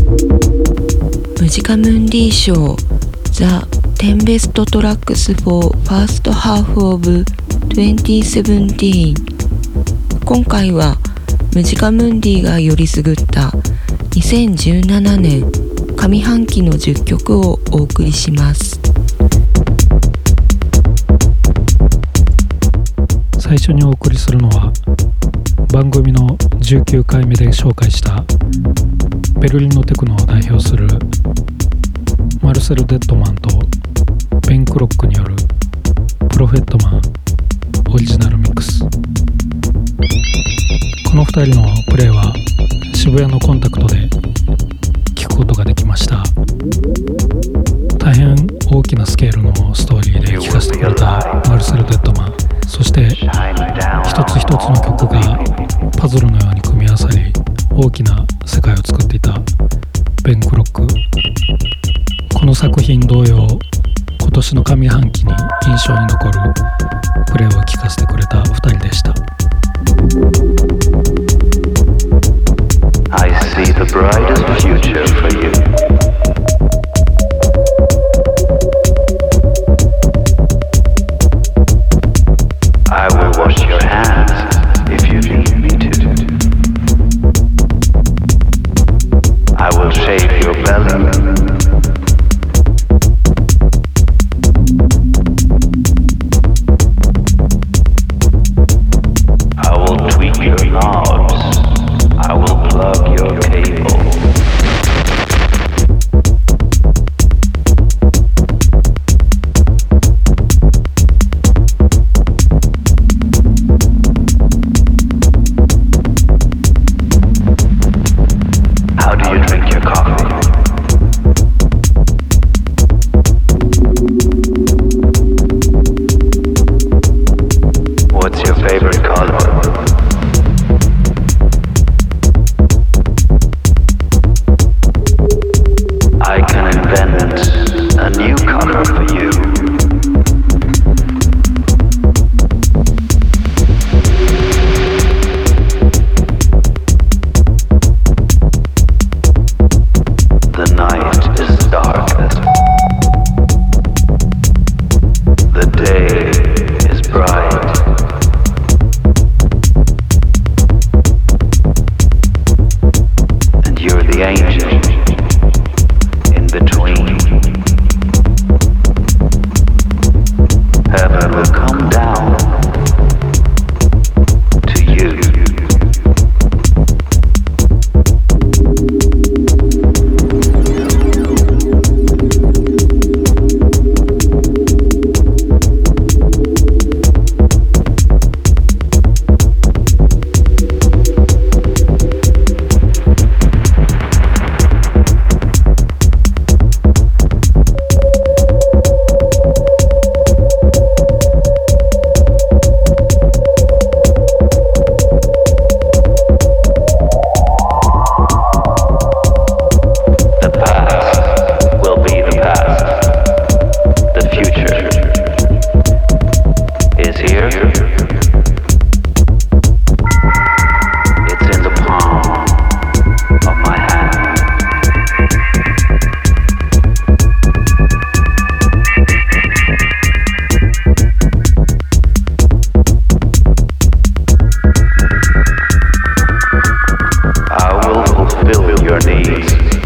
ムジカムンディ賞 The 10 Best Tracks for First Half of 2017。 今回はムジカムンディがよりすぐった2017年上半期の10曲をお送りします。 最初にお送りするのは番組の19回目で紹介したベルリンのテクノを代表するマルセル・デッドマンとベン・クロックによるプロフェットマンオリジナルミックス。この2人のプレイは渋谷のコンタクトで聴くことができました。大変大きなスケールのストーリーで聴かせてくれたマルセル・デッドマン、そして一つ一つの曲がパズルのように組み合わさり大きな世界を作っていたベン・クロック。この作品同様、今年の上半期に印象に残るプレイを聴かせてくれた2人でした。 I see the brightest future for you. I will wash your hands if you need me to. I will shave your belly. I will tweak your knobs. I will plug your cable. How do you drink your coffee? What's your favorite color? I can invent a new color for you. The night is darkest. The day is bright. And you're the angel in between. Heaven will come down to you. The past will be the past. The future is here. It's in the palm of my hand. I will fulfill your needs.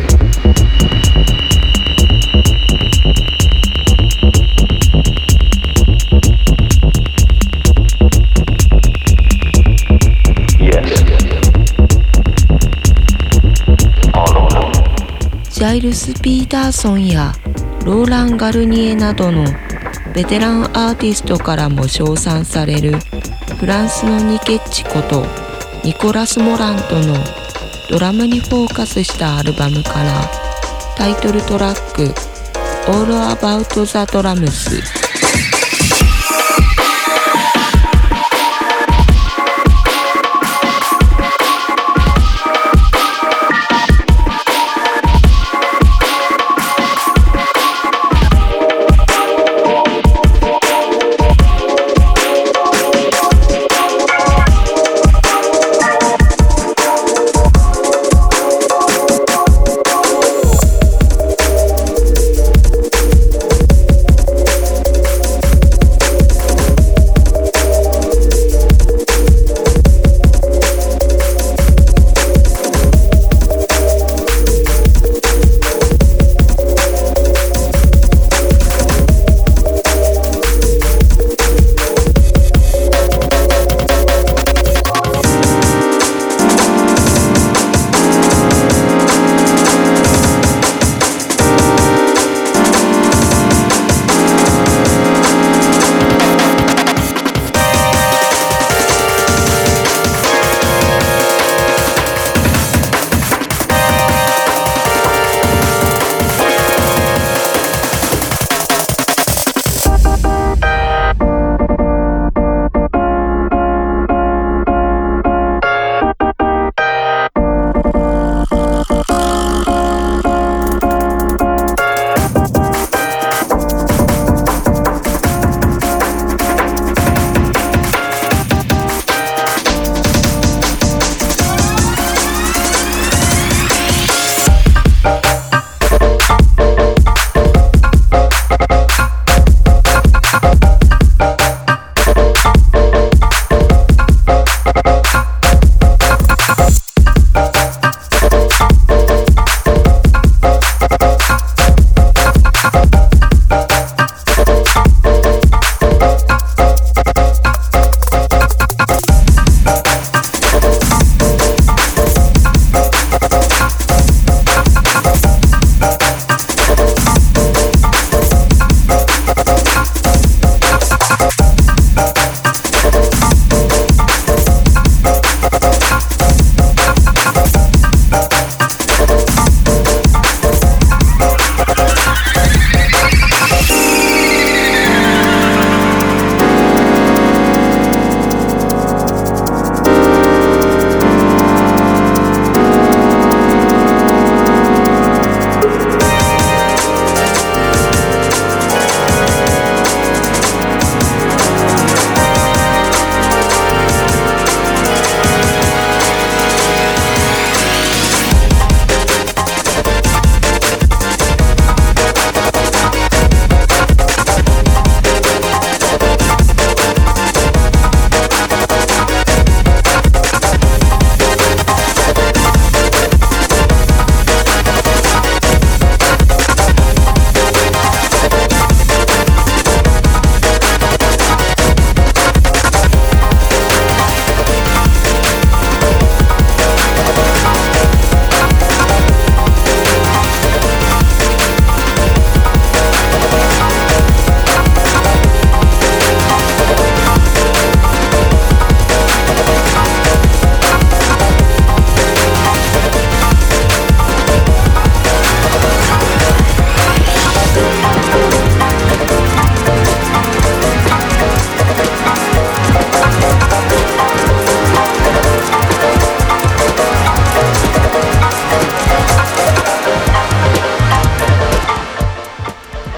Yes. All of them. ジャイルス・ピーターソンやローラン・ガルニエなどのベテランアーティストからも称賛されるフランスのニケッチことニコラス・モラントのドラムにフォーカスしたアルバムからタイトルトラック All About the Drums。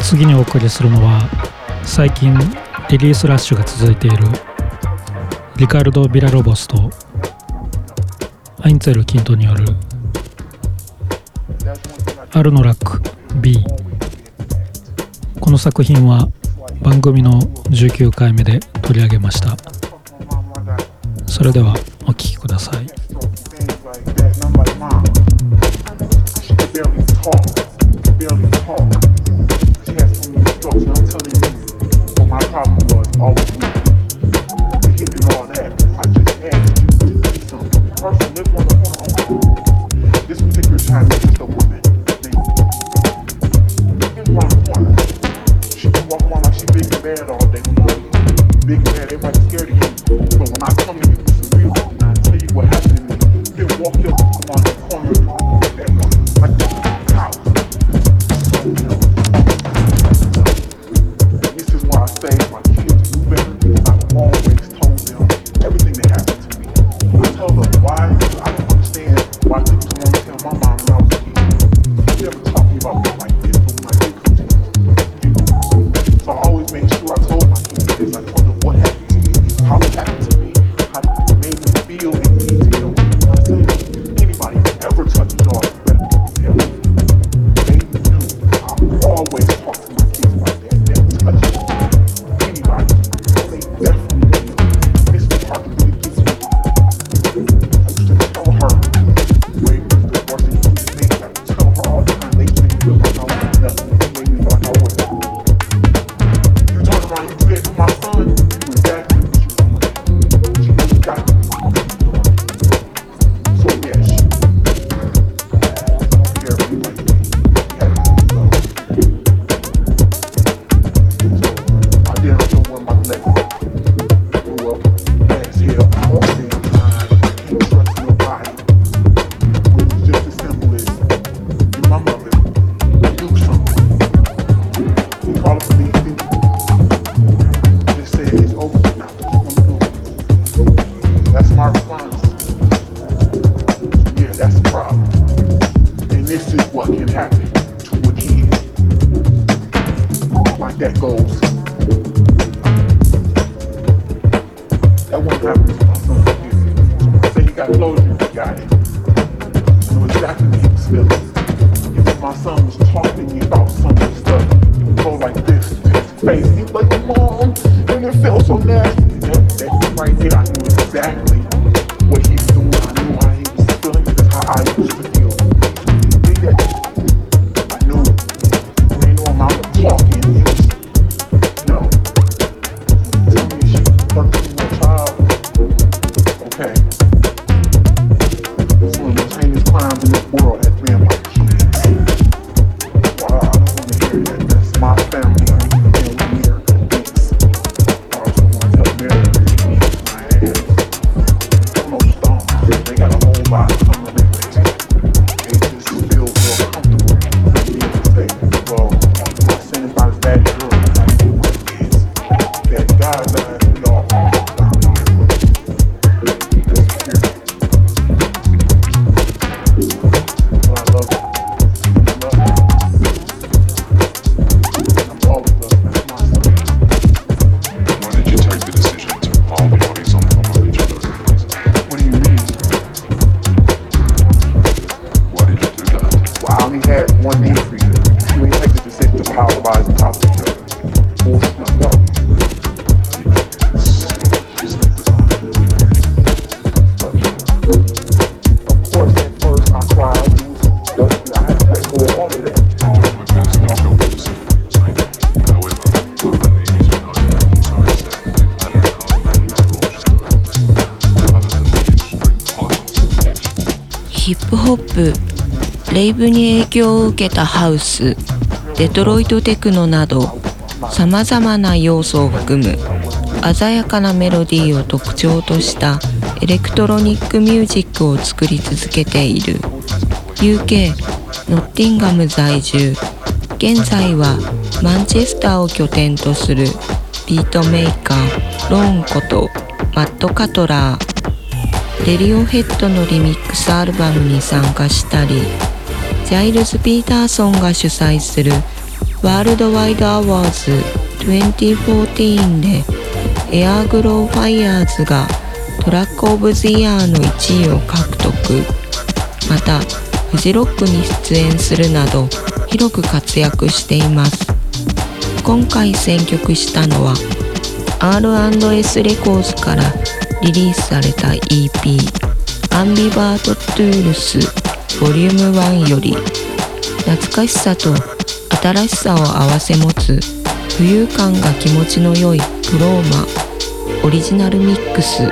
次にお送りするのは最近リリースラッシュが続いているリカルド・ビラロボスとアインツェル・キントによるアルノラック B。 この作品は番組の19回目で取り上げました。それではお聴きください。 ヒップホップ、レイブに影響を受けたハウス、デトロイトテクノなどさまざまな要素を含む鮮やかなメロディーを特徴としたエレクトロニックミュージックを作り続けている UK ノッティンガム在住、現在はマンチェスターを拠点とするビートメーカーローンことマット・カトラー、レディオヘッドのリミックスアルバムに参加したり、ジャイルズ・ピーターソンが主催するワールドワイドアワーズ2014でエアグローファイヤーズがトラックオブザイヤーの1位を獲得。またフジロックに出演するなど広く活躍しています。今回選曲したのは R&S レコーズからリリースされた EP アンビバートトゥールスボリューム1より懐かしさと新しさを併せ持つ浮遊感が気持ちの良いプローマオリジナルミックス。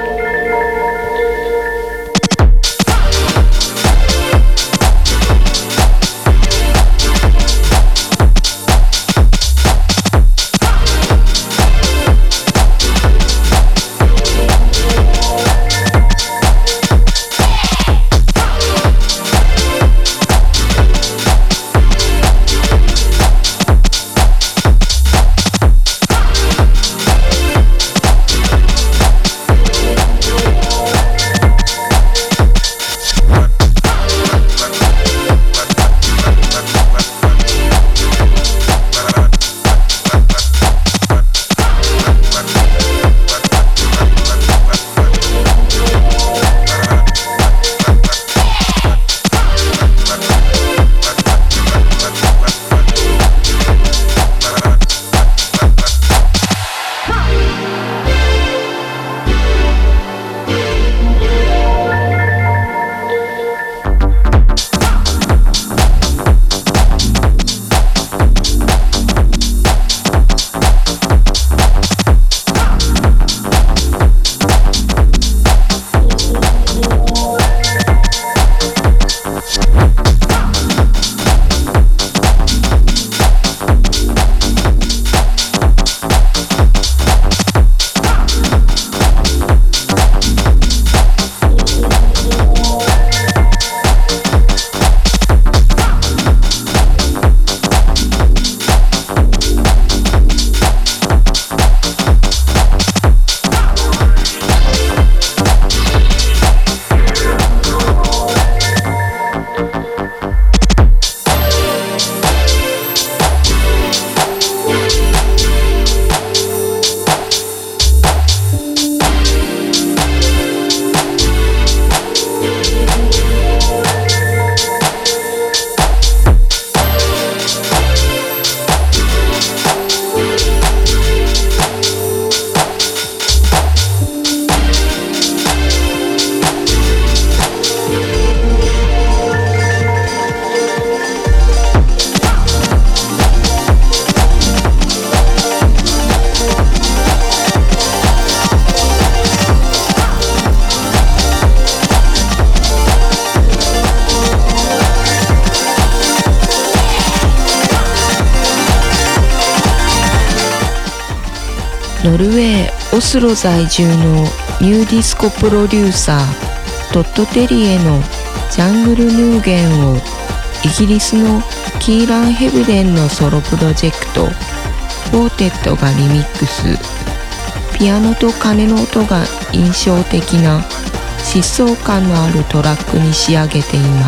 ノルウェー・オスロ在住のニューディスコプロデューサートッド・テリエのジャングル・ヌーゲンをイギリスのキーラン・ヘブデンのソロプロジェクトフォーテッドがリミックス。ピアノと鐘の音が印象的な疾走感のあるトラックに仕上げています。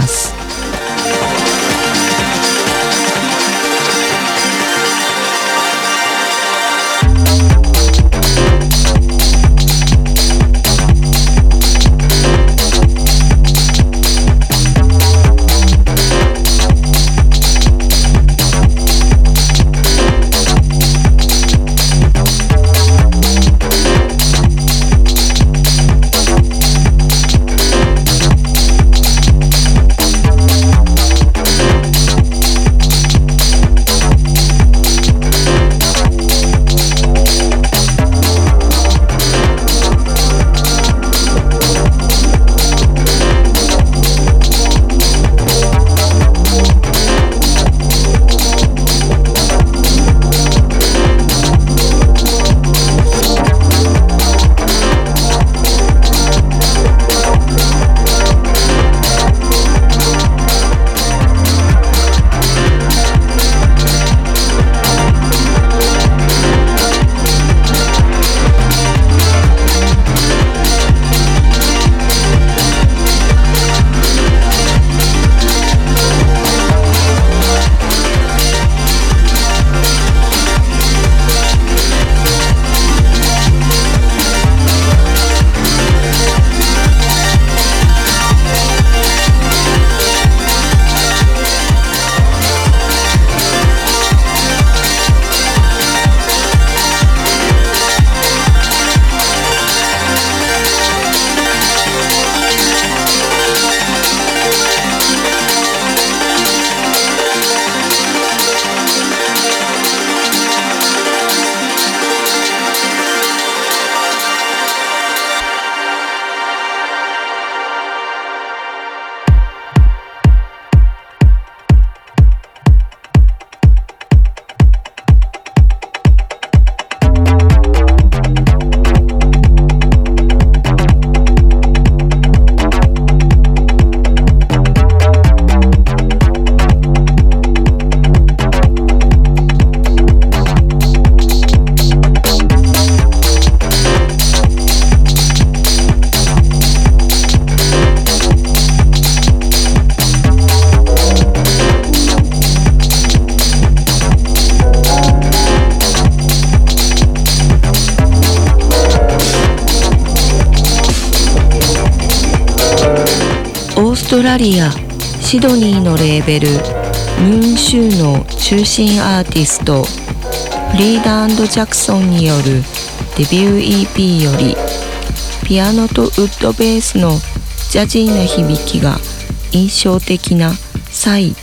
ガリア・シドニーのレーベルムーンシューの中心アーティストフリーダ&ジャクソンによるデビュー EP よりピアノとウッドベースのジャジーな響きが印象的なサイ。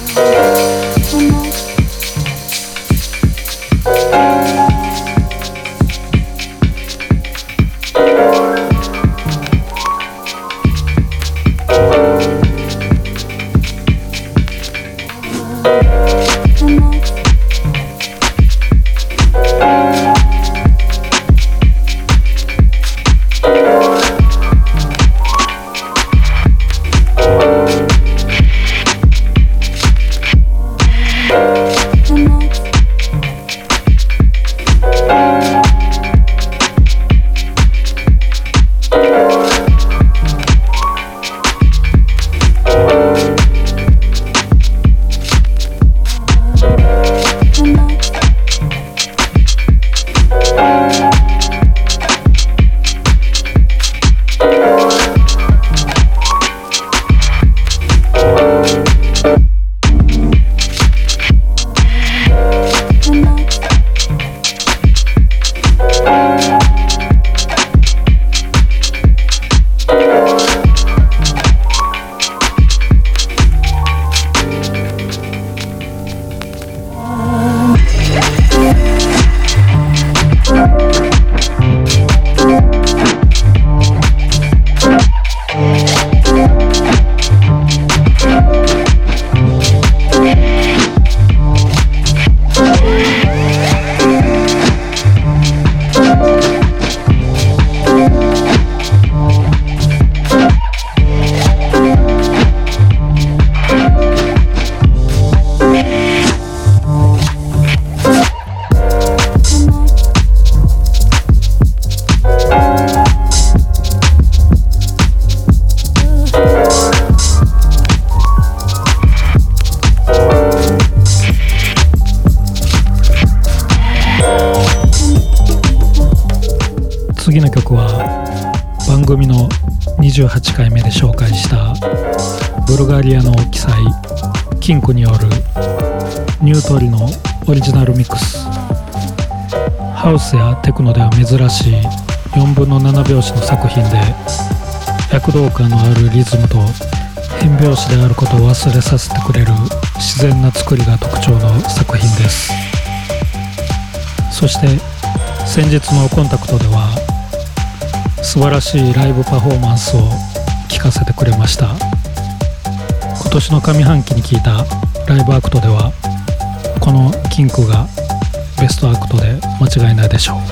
次の曲は番組の28回目で紹介したブルガリアの記載キンクによるニュートリのオリジナルミックス。ハウスやテクノでは珍しい4分の7拍子の作品で躍動感のあるリズムと変拍子であることを忘れさせてくれる自然な作りが特徴の作品です。そして先日のコンタクトでは素晴らしいライブパフォーマンスを聴かせてくれました。今年の上半期に聴いたライブアクトではこのキンクがベストアクトで間違いないでしょう。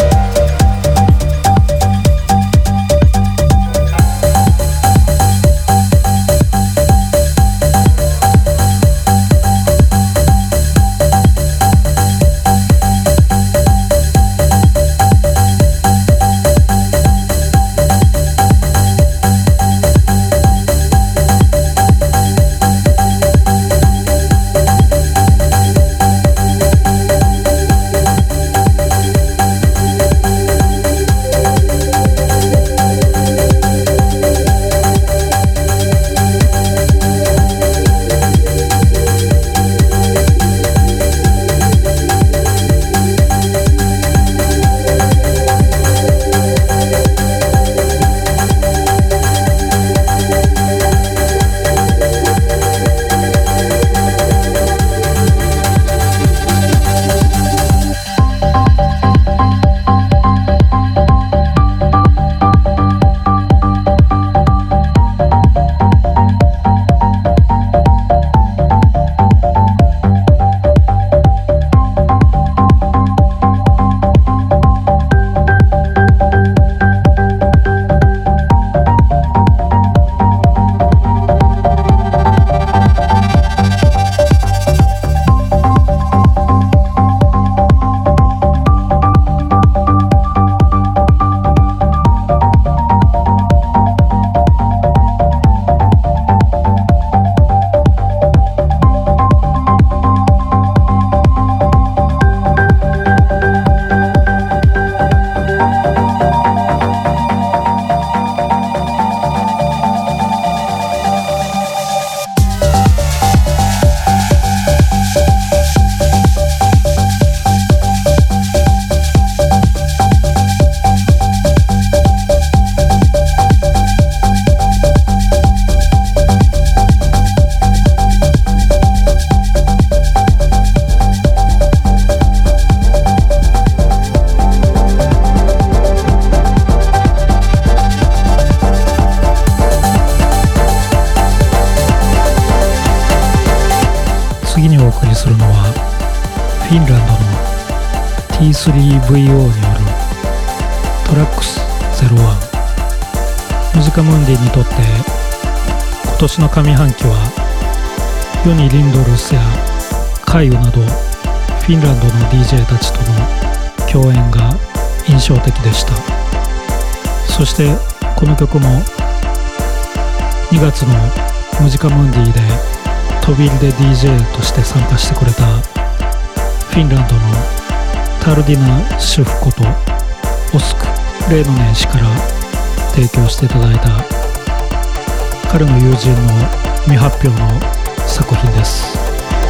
次にお送りするのはフィンランドの T3VO によるトラックス01。ムジカムンディにとって今年の上半期はヨニ・リンドルスやカイウなどフィンランドの DJ たちとの共演が印象的でした。そしてこの曲も2月のムジカムンディで飛び入りで DJ として参加してくれたフィンランドのタルディナ・シュフことオスク・レーノネン氏から提供していただいた彼の友人の未発表の作品です。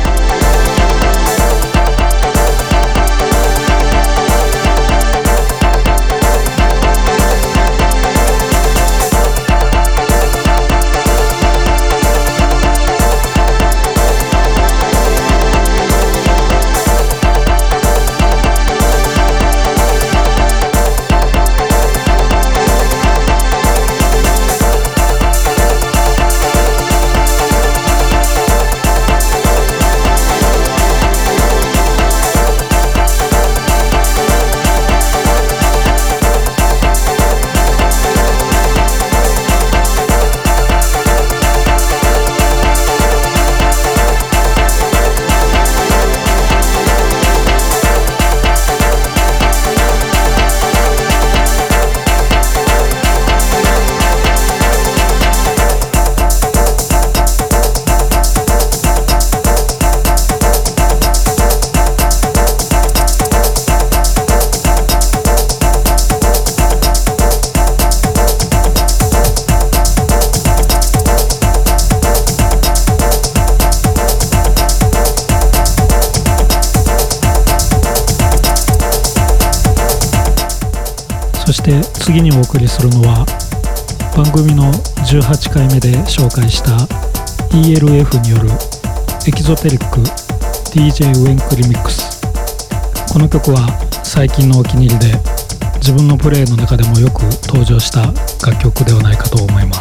そして次にお送りするのは番組の18回目で紹介した ELF によるエキゾテリック DJ ウェンクリミックス。この曲は最近のお気に入りで自分のプレイの中でもよく登場した楽曲ではないかと思います。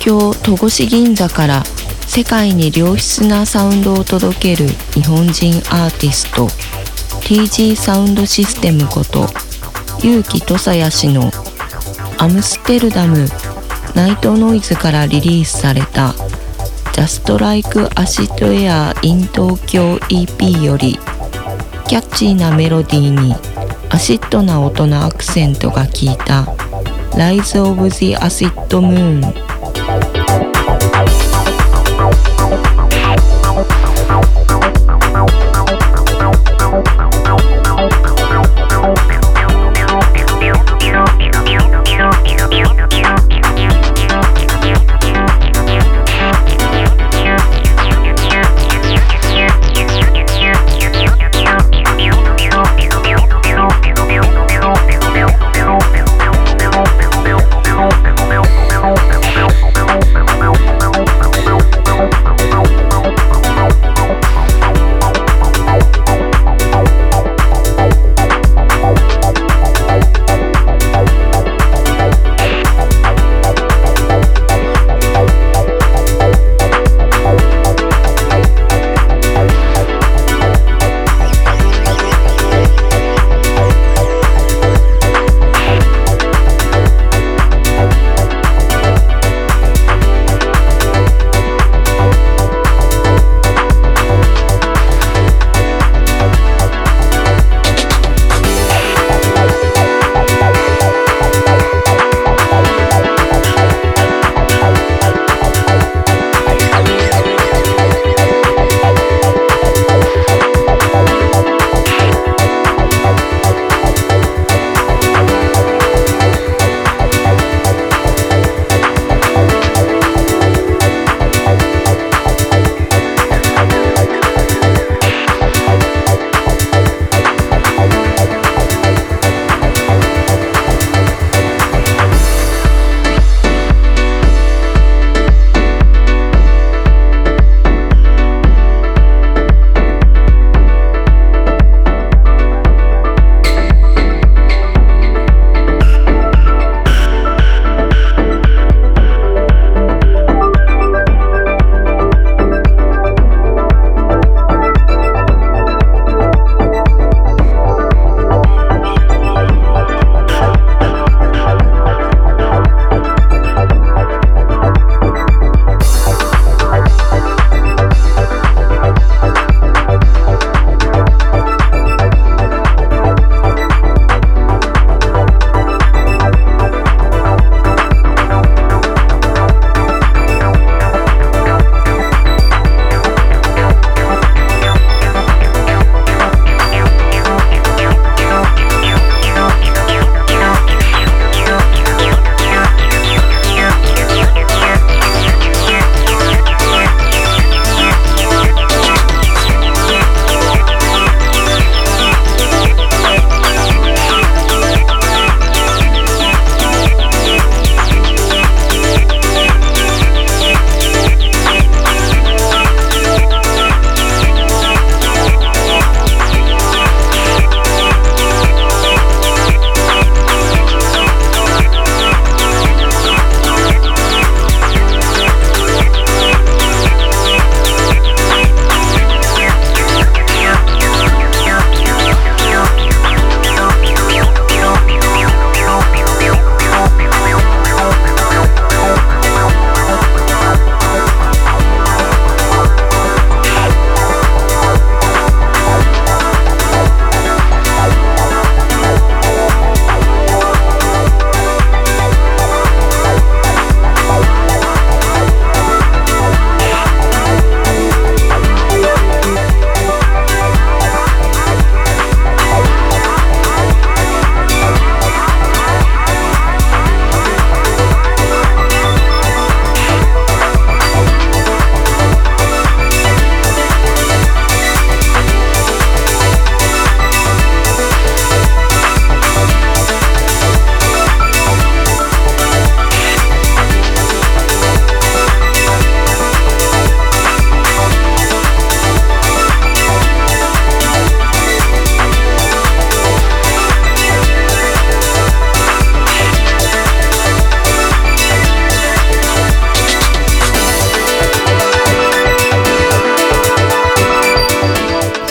京戸越銀座から世界に良質なサウンドを届ける日本人アーティスト TG サウンドシステムこと結城土佐也氏のアムステルダムナイトノイズからリリースされた Just Like Acid Air in Tokyo EP よりキャッチーなメロディーにアシッドな音のアクセントが効いた Rise of the Acid Moon。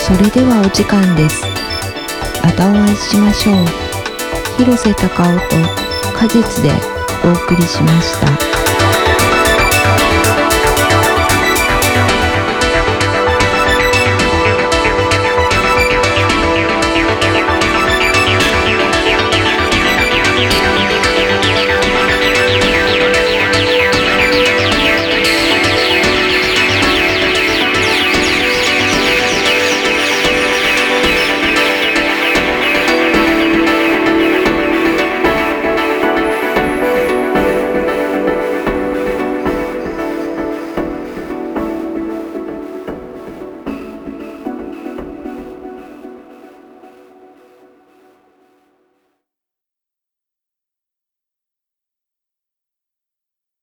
それではお時間です。またお会いしましょう。広瀬隆夫と果実でお送りしました。